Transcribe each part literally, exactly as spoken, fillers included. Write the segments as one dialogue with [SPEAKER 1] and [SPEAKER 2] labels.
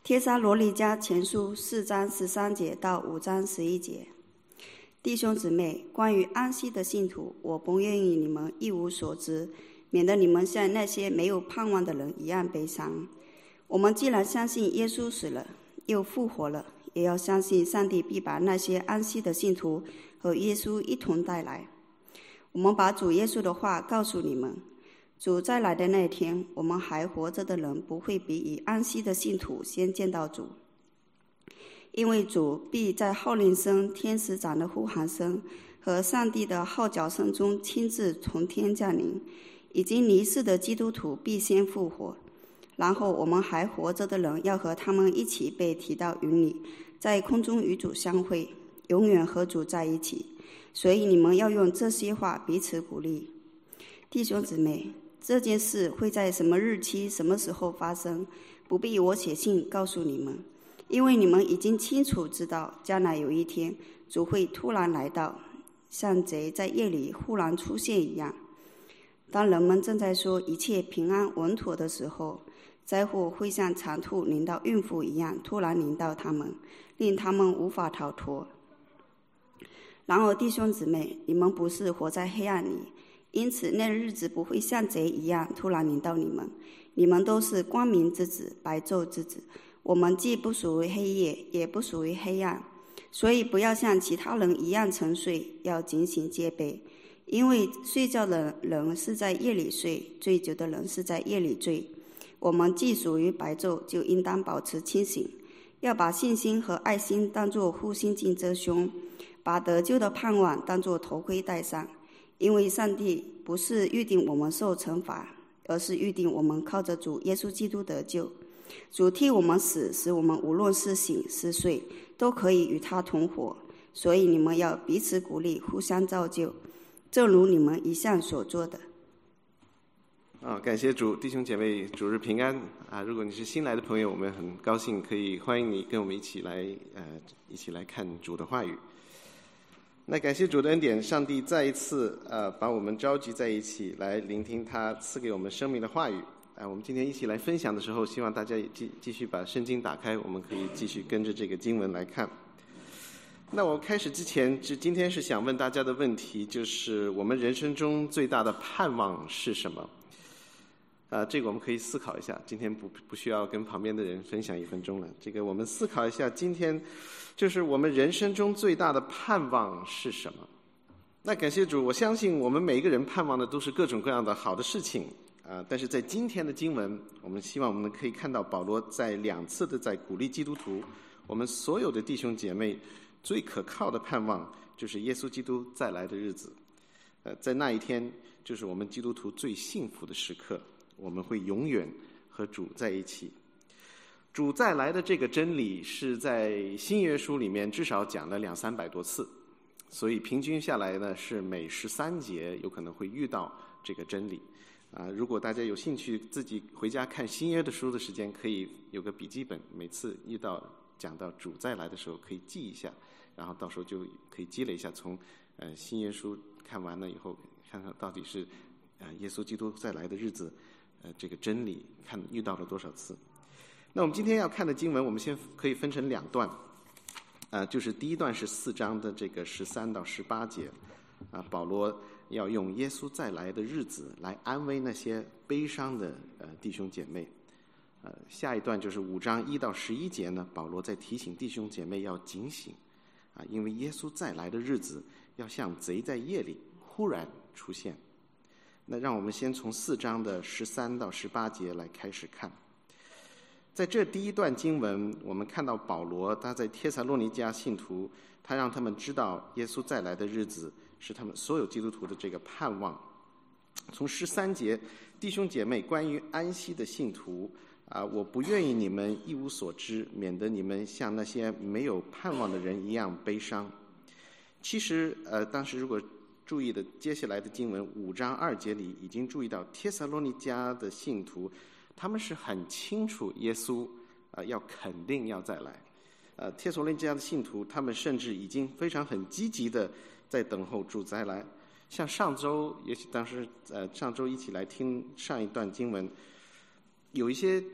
[SPEAKER 1] 帖撒罗尼迦前书四章十三节到五章十一节。弟兄姊妹，关于安息的信徒，我不愿意你们一无所知，免得你们像那些没有盼望的人一样悲伤。我们既然相信耶稣死了又复活了，也要相信上帝必把那些安息的信徒和耶稣一同带来。我们把主耶稣的话告诉你们，主再来的那天，我们还活着的人不会比已安息的信徒先见到主，因为主必在号令声、天使长的呼喊声和上帝的号角声中亲自从天降临。已经离世的基督徒必先复活，然后我们还活着的人要和他们一起被提到云里，在空中与主相会，永远和主在一起。所以你们要用这些话彼此鼓励。弟兄姊妹，这件事会在什么日期、什么时候发生，不必我写信告诉你们，因为你们已经清楚知道，将来有一天，主会突然来到，像贼在夜里忽然出现一样。当人们正在说一切平安稳妥的时候，灾祸会像产兔临到孕妇一样突然临到他们，令他们无法逃脱。然而弟兄姊妹，你们不是活在黑暗里，因此那日子不会像贼一样突然临到你们。你们都是光明之子，白昼之子。我们既不属于黑夜，也不属于黑暗，所以不要像其他人一样沉睡，要警醒戒备。因为睡觉的人是在夜里睡，醉酒的人是在夜里醉。我们既属于白昼，就应当保持清醒，要把信心和爱心当作护心镜遮胸，把得救的盼望当作头盔戴上。因为上帝不是预定我们受惩罚，而是预定我们靠着主耶稣基督得救。主替我们死，使我们无论是醒是睡，都可以与他同活。所以你们要彼此鼓励，互相造就，正如你们一向所做的。
[SPEAKER 2] 啊，感谢主，弟兄姐妹，主日平安啊！如果你是新来的朋友，我们很高兴可以欢迎你跟我们一起来，呃，一起来看主的话语。那感谢主的恩典，上帝再一次呃把我们召集在一起，来聆听他赐给我们生命的话语。啊，我们今天一起来分享的时候，希望大家也继继续把圣经打开，我们可以继续跟着这个经文来看。那我开始之前，是今天是想问大家的问题，就是我们人生中最大的盼望是什么？啊，这个我们可以思考一下。今天不不需要跟旁边的人分享一分钟了。这个我们思考一下，今天就是我们人生中最大的盼望是什么？那感谢主，我相信我们每一个人盼望的都是各种各样的好的事情啊。但是在今天的经文，我们希望我们可以看到保罗在两次的在鼓励基督徒，我们所有的弟兄姐妹最可靠的盼望就是耶稣基督再来的日子。呃，在那一天，就是我们基督徒最幸福的时刻。我们会永远和主在一起。主再来的这个真理是在新约书里面至少讲了两三百多次，所以平均下来呢是每十三节有可能会遇到这个真理。啊，如果大家有兴趣自己回家看新约的书的时间，可以有个笔记本，每次遇到讲到主再来的时候可以记一下，然后到时候就可以积累一下，从呃新约书看完了以后，看看到底是呃耶稣基督再来的日子。呃，这个真理看遇到了多少次？那我们今天要看的经文，我们先可以分成两段，呃，就是第一段是四章的这个十三到十八节，啊，保罗要用耶稣再来的日子来安慰那些悲伤的呃弟兄姐妹。呃，下一段就是五章一到十一节呢，保罗在提醒弟兄姐妹要警醒，啊，因为耶稣再来的日子要像贼在夜里忽然出现。那让我们先从四章的十三到十八节来开始看。在这第一段经文，我们看到保罗他在帖撒罗尼迦信徒，他让他们知道耶稣再来的日子是他们所有基督徒的这个盼望。从十三节，弟兄姐妹，关于安息的信徒啊，我不愿意你们一无所知，免得你们像那些没有盼望的人一样悲伤。其实呃，当时如果注意的接下来的经文五章二节里已经注意到，帖撒罗尼迦的信徒他们是很清楚耶稣啊、呃、要肯定要再来。呃，帖撒罗尼迦的信徒他们甚至已经非常很积极的在等候主再来。像上周，也许当时呃上周一起来听上一段经文，有一些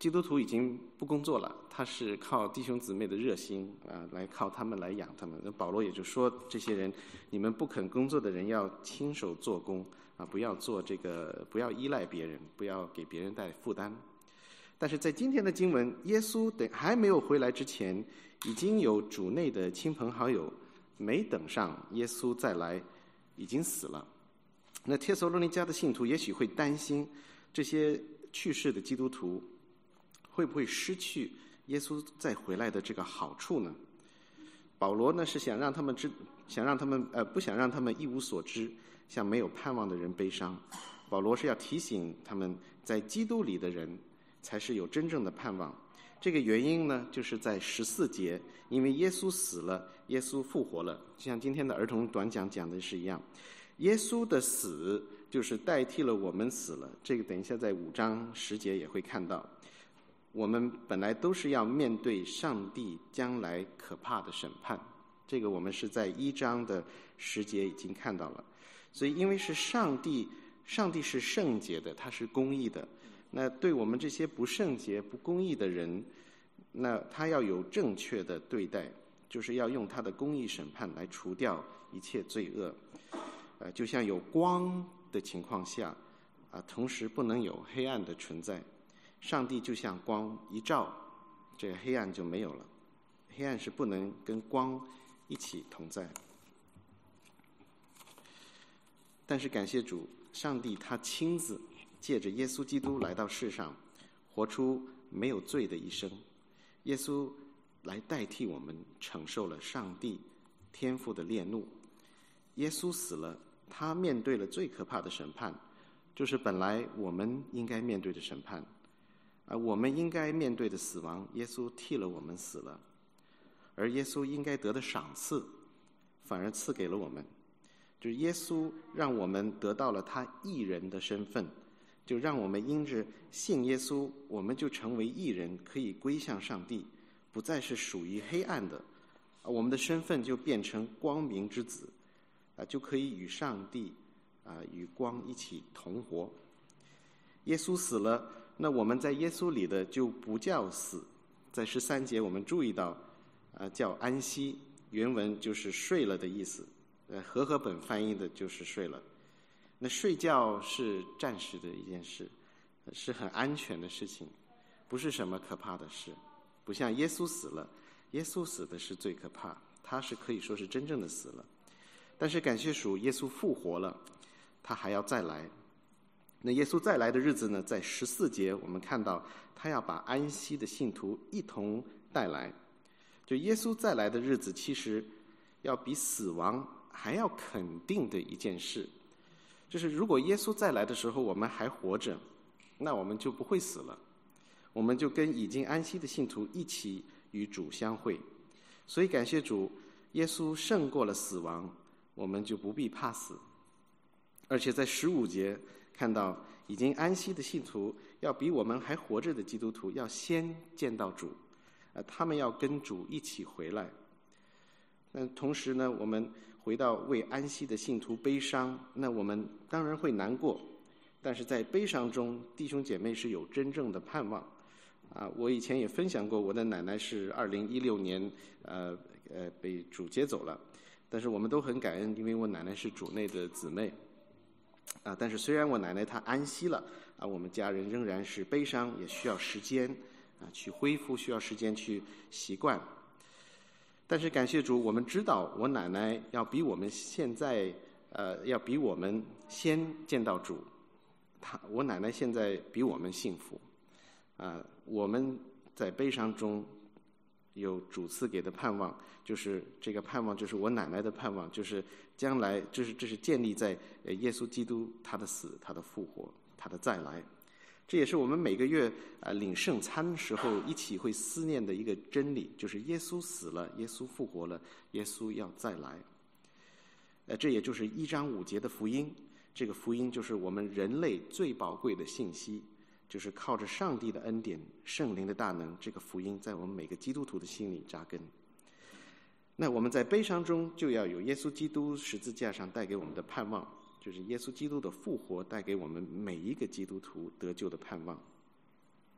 [SPEAKER 2] 基督徒已经不工作了，他是靠弟兄姊妹的热心啊，来靠他们来养他们。那保罗也就说，这些人，你们不肯工作的人要亲手做工啊，不要做这个，不要依赖别人，不要给别人带来负担。但是在今天的经文，耶稣等还没有回来之前，已经有主内的亲朋好友没等上耶稣再来，已经死了。那帖撒罗尼迦的信徒也许会担心，这些去世的基督徒会不会失去耶稣再回来的这个好处呢？保罗呢是想让他们知，想让他们呃不想让他们一无所知，像没有盼望的人悲伤。保罗是要提醒他们，在基督里的人才是有真正的盼望。这个原因呢，就是在十四节，因为耶稣死了，耶稣复活了，就像今天的儿童短讲讲的是一样。耶稣的死就是代替了我们死了，这个等一下在五章十节也会看到。我们本来都是要面对上帝将来可怕的审判，这个我们是在一章的十节已经看到了。所以因为是上帝，上帝是圣洁的，他是公义的，那对我们这些不圣洁不公义的人，那他要有正确的对待，就是要用他的公义审判来除掉一切罪恶。呃，就像有光的情况下啊，同时不能有黑暗的存在。上帝就像光一照，这个黑暗就没有了，黑暗是不能跟光一起同在。但是感谢主，上帝他亲自借着耶稣基督来到世上，活出没有罪的一生。耶稣来代替我们承受了上帝天父的烈怒。耶稣死了，他面对了最可怕的审判，就是本来我们应该面对的审判。而我们应该面对的死亡，耶稣替了我们死了，而耶稣应该得的赏赐，反而赐给了我们，就是耶稣让我们得到了他义人的身份，就让我们因着信耶稣，我们就成为义人，可以归向上帝，不再是属于黑暗的，我们的身份就变成光明之子，啊，就可以与上帝啊与光一起同活。耶稣死了，那我们在耶稣里的就不叫死。在十三节我们注意到呃，叫安息，原文就是睡了的意思，呃，和合本翻译的就是睡了。那睡觉是暂时的一件事，是很安全的事情，不是什么可怕的事，不像耶稣死了，耶稣死的是最可怕，他是可以说是真正的死了。但是感谢主，耶稣复活了，他还要再来。那耶稣再来的日子呢，在十四节我们看到他要把安息的信徒一同带来。就耶稣再来的日子，其实要比死亡还要肯定的一件事，就是如果耶稣再来的时候我们还活着，那我们就不会死了，我们就跟已经安息的信徒一起与主相会。所以感谢主，耶稣胜过了死亡，我们就不必怕死。而且在十五节看到已经安息的信徒要比我们还活着的基督徒要先见到主，呃，他们要跟主一起回来。那同时呢，我们回到为安息的信徒悲伤，那我们当然会难过，但是在悲伤中，弟兄姐妹是有真正的盼望。啊，我以前也分享过，我的奶奶是二零一六年呃呃被主接走了，但是我们都很感恩，因为我奶奶是主内的姊妹。啊，但是虽然我奶奶她安息了，啊，我们家人仍然是悲伤，也需要时间啊去恢复，需要时间去习惯。但是感谢主，我们知道我奶奶要比我们现在呃要比我们先见到主，她我奶奶现在比我们幸福。啊，我们在悲伤中有主赐给的盼望，就是这个盼望就是我奶奶的盼望，就是将来这是这是建立在耶稣基督他的死、他的复活、他的再来。这也是我们每个月啊领圣餐时候一起会思念的一个真理，就是耶稣死了，耶稣复活了，耶稣要再来。呃，这也就是一章五节的福音，这个福音就是我们人类最宝贵的信息，就是靠着上帝的恩典、圣灵的大能，这个福音在我们每个基督徒的心里扎根。那我们在悲伤中就要有耶稣基督十字架上带给我们的盼望，就是耶稣基督的复活带给我们每一个基督徒得救的盼望。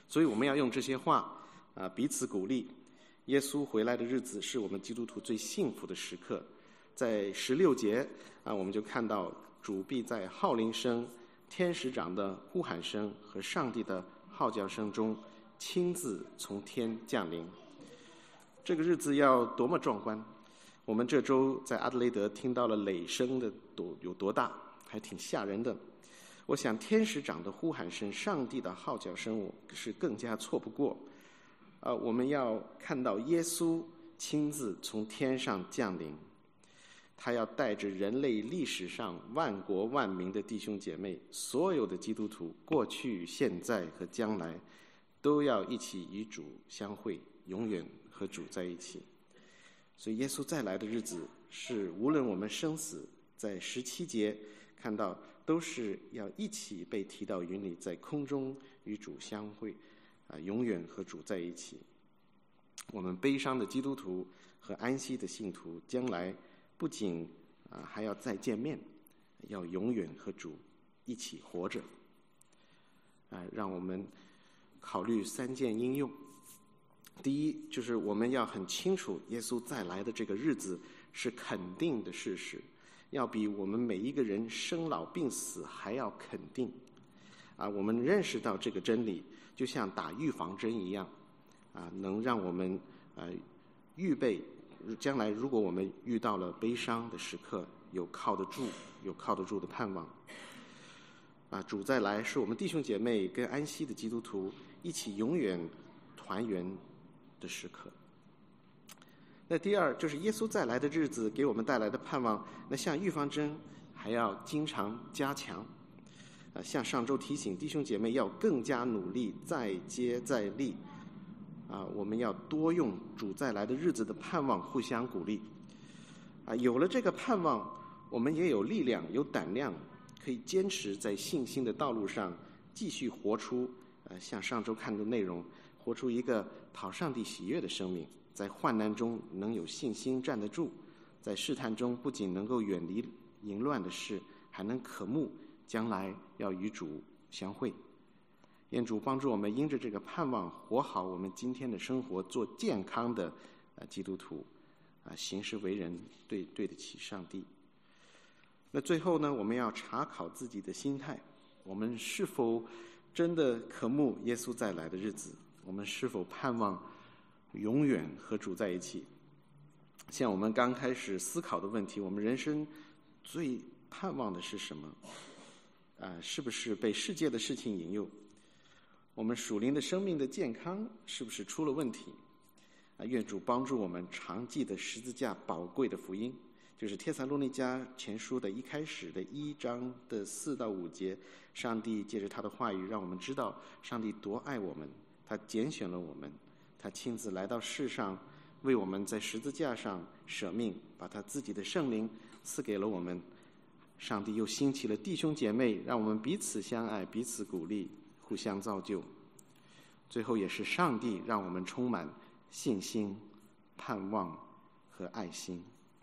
[SPEAKER 2] 所以我们要用这些话啊彼此鼓励。耶稣回来的日子是我们基督徒最幸福的时刻。在十六节啊，我们就看到主必在号铃声、天使长的呼喊声和上帝的号叫声中亲自从天降临。这个日子要多么壮观！我们这周在阿德雷德听到了雷声的多有多大，还挺吓人的。我想天使长的呼喊声、上帝的号叫声，我是更加错不过。呃，我们要看到耶稣亲自从天上降临，他要带着人类历史上万国万民的弟兄姐妹，所有的基督徒，过去、现在和将来，都要一起与主相会，永远和主在一起。所以耶稣再来的日子是无论我们生死，在十七节看到都是要一起被提到云里，在空中与主相会，啊，永远和主在一起。我们悲伤的基督徒和安息的信徒，将来不仅啊还要再见面，要永远和主一起活着。啊，让我们考虑三件应用。第一，就是我们要很清楚，耶稣再来的这个日子是肯定的事实，要比我们每一个人生老病死还要肯定。啊，我们认识到这个真理，就像打预防针一样，啊，能让我们啊预备将来，如果我们遇到了悲伤的时刻，有靠得住、有靠得住的盼望。啊，主再来是我们弟兄姐妹跟安息的基督徒一起永远团圆的时刻。那第二，就是耶稣再来的日子给我们带来的盼望，那像预防针还要经常加强。啊，像上周提醒弟兄姐妹要更加努力，再接再厉。啊，我们要多用主再来的日子的盼望互相鼓励。啊，有了这个盼望，我们也有力量、有胆量，可以坚持在信心的道路上继续活出，呃，像上周看的内容，活出一个讨上帝喜悦的生命，在患难中能有信心站得住，在试探中不仅能够远离淫乱的事，还能渴慕将来要与主相会。愿主帮助我们因着这个盼望活好我们今天的生活，做健康的呃基督徒，啊、呃，行事为人对对得起上帝。那最后呢，我们要查考自己的心态，我们是否真的渴慕耶稣再来的日子？我们是否盼望永远和主在一起？像我们刚开始思考的问题，我们人生最盼望的是什么？啊、呃，是不是被世界的事情引诱？我们属灵的生命的健康是不是出了问题？啊，愿主帮助我们常记得十字架宝贵的福音，就是帖撒罗尼迦前书的一开始的一章的四到五节，上帝借着他的话语让我们知道上帝多爱我们，他拣选了我们，他亲自来到世上，为我们在十字架上舍命，把他自己的圣灵赐给了我们。上帝又兴起了弟兄姐妹，让我们彼此相爱，彼此鼓励，互相造就。最后也是上帝让我们充满信心、盼望和爱心。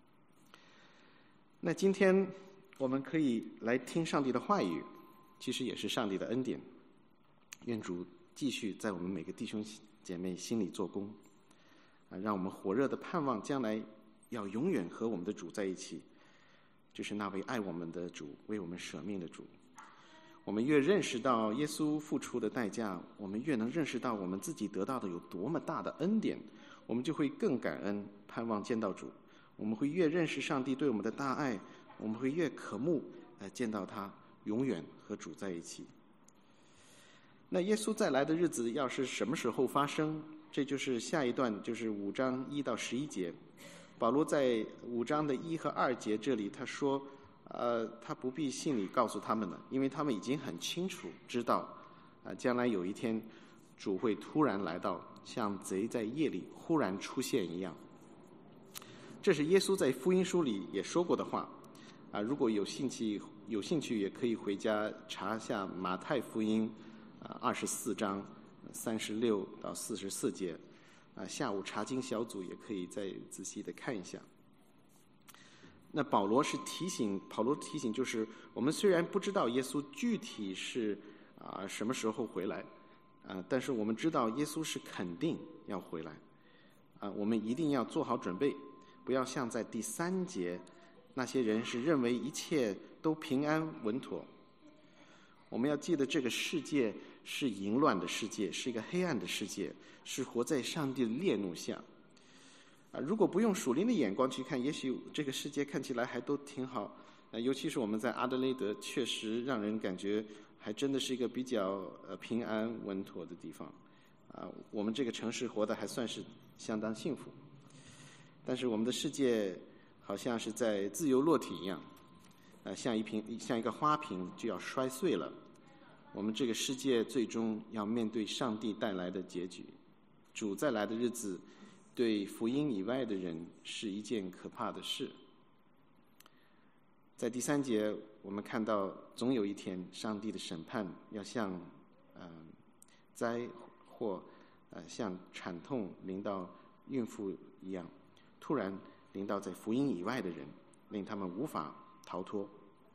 [SPEAKER 2] 那今天我们可以来听上帝的话语，其实也是上帝的恩典。愿主继续在我们每个弟兄姐妹心里做工，啊，让我们火热的盼望将来要永远和我们的主在一起，就是那位爱我们的主，为我们舍命的主。我们越认识到耶稣付出的代价，我们越能认识到我们自己得到的有多么大的恩典，我们就会更感恩，盼望见到主。我们会越认识上帝对我们的大爱，我们会越渴慕呃见到他，永远和主在一起。那耶稣再来的日子要是什么时候发生？这就是下一段，就是五章一到十一节。保罗在五章的一和二节这里他说，呃，他不必信里告诉他们了，因为他们已经很清楚知道，呃，将来有一天主会突然来到，像贼在夜里忽然出现一样。这是耶稣在福音书里也说过的话，啊，如果有兴趣有兴趣也可以回家查一下马太福音啊二十四章三十六到四十四节，啊，下午查经小组也可以再仔细的看一下。那保罗是提醒，保罗提醒就是，我们虽然不知道耶稣具体是啊什么时候回来， 啊，但是我们知道耶稣是肯定要回来，啊，我们一定要做好准备，不要像在第三节那些人是认为一切都平安稳妥。我们要记得这个世界是淫乱的世界，是一个黑暗的世界，是活在上帝的烈怒下。啊，如果不用属灵的眼光去看，也许这个世界看起来还都挺好。啊，尤其是我们在阿德雷德，确实让人感觉还真的是一个比较呃平安稳妥的地方。啊，我们这个城市活得还算是相当幸福。但是我们的世界好像是在自由落体一样，呃，像一瓶像一个花瓶就要摔碎了。我们这个世界最终要面对上帝带来的结局，主再来的日子，对福音以外的人是一件可怕的事。在第三节，我们看到总有一天，上帝的审判要像呃灾祸呃像惨痛临到孕妇一样，突然临到在福音以外的人，令他们无法逃脱。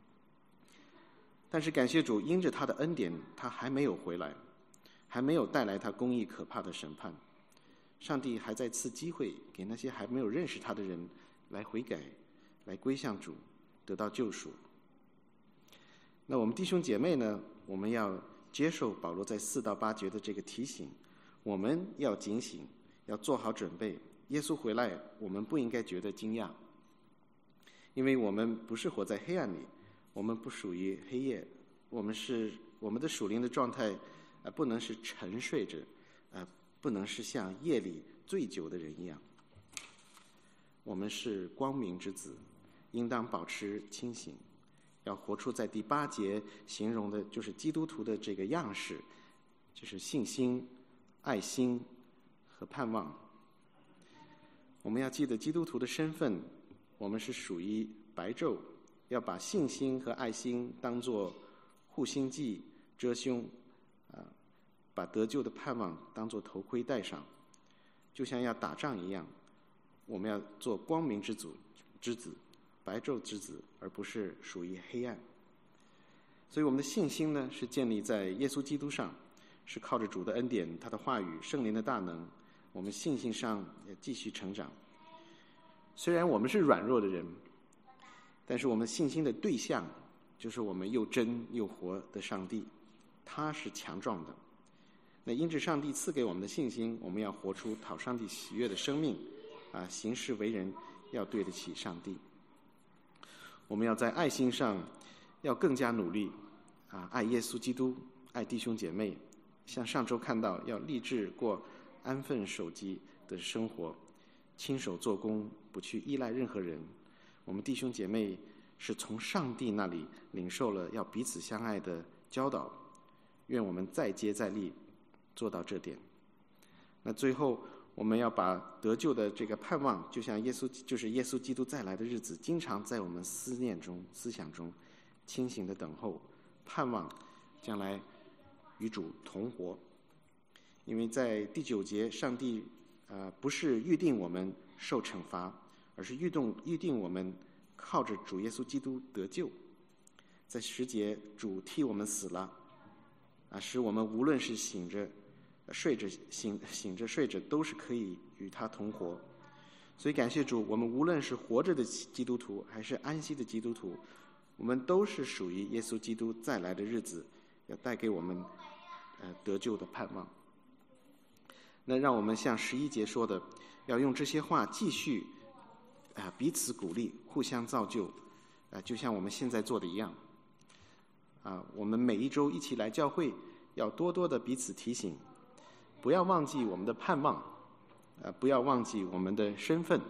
[SPEAKER 2] 但是感谢主，因着他的恩典，他还没有回来，还没有带来他公义可怕的审判。上帝还在赐机会给那些还没有认识他的人来悔改，来归向主，得到救赎。那我们弟兄姐妹呢，我们要接受保罗在四到八节的这个提醒，我们要警醒，要做好准备。耶稣回来，我们不应该觉得惊讶，因为我们不是活在黑暗里，我们不属于黑夜，我们是我们的属灵的状态，呃，不能是沉睡着，呃，不能是像夜里醉酒的人一样。我们是光明之子，应当保持清醒，要活出在第八节形容的就是基督徒的这个样式，就是信心、爱心和盼望。我们要记得基督徒的身份，我们是属于白昼，要把信心和爱心当作护心镜遮胸，啊，把得救的盼望当作头盔戴上，就像要打仗一样，我们要做光明之子之子白昼之子，而不是属于黑暗。所以我们的信心呢，是建立在耶稣基督上，是靠着主的恩典，他的话语，圣灵的大能，我们信心上也继续成长。虽然我们是软弱的人，但是我们信心的对象就是我们又真又活的上帝，他是强壮的。那因着上帝赐给我们的信心，我们要活出讨上帝喜悦的生命，啊，行事为人要对得起上帝。我们要在爱心上要更加努力，啊，爱耶稣基督，爱弟兄姐妹。像上周看到，要立志过安分守己的生活，亲手做工，不去依赖任何人。我们弟兄姐妹是从上帝那里领受了要彼此相爱的教导，愿我们再接再厉，做到这点。那最后我们要把得救的这个盼望，就像耶稣就是耶稣基督再来的日子，经常在我们思念中、思想中清醒的等候，盼望将来与主同活。因为在第九节，上帝呃不是预定我们受惩罚，而是预定预定我们靠着主耶稣基督得救。在十节，主替我们死了，啊，使我们无论是醒着、睡着、醒醒着、睡着，都是可以与他同活。所以感谢主，我们无论是活着的基督徒，还是安息的基督徒，我们都是属于耶稣基督再来的日子要带给我们呃得救的盼望。那让我们像十一节说的，要用这些话继续啊、呃、彼此鼓励，互相造就，啊、呃、就像我们现在做的一样。啊，我们每一周一起来教会，要多多的彼此提醒，不要忘记我们的盼望，呃，不要忘记我们的身份。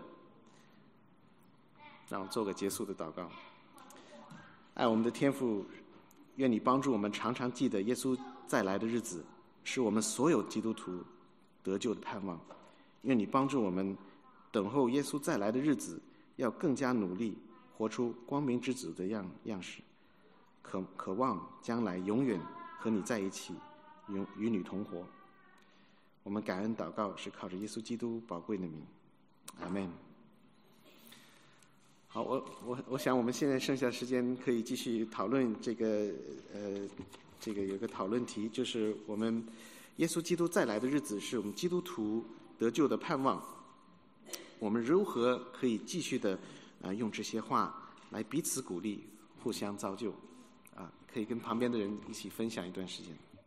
[SPEAKER 2] 让我做个结束的祷告。爱我们的天父，愿你帮助我们常常记得耶稣再来的日子是我们所有基督徒得救的盼望。愿你帮助我们等候耶稣再来的日子，要更加努力，活出光明之子的样样式，渴渴望将来永远和你在一起，与与你同活。我们感恩祷告是靠着耶稣基督宝贵的名，阿们。好，我我我想我们现在剩下的时间可以继续讨论这个呃，这个有个讨论题，就是我们耶稣基督再来的日子是我们基督徒得救的盼望。我们如何可以继续的啊、呃、用这些话来彼此鼓励，互相造就啊？可以跟旁边的人一起分享一段时间。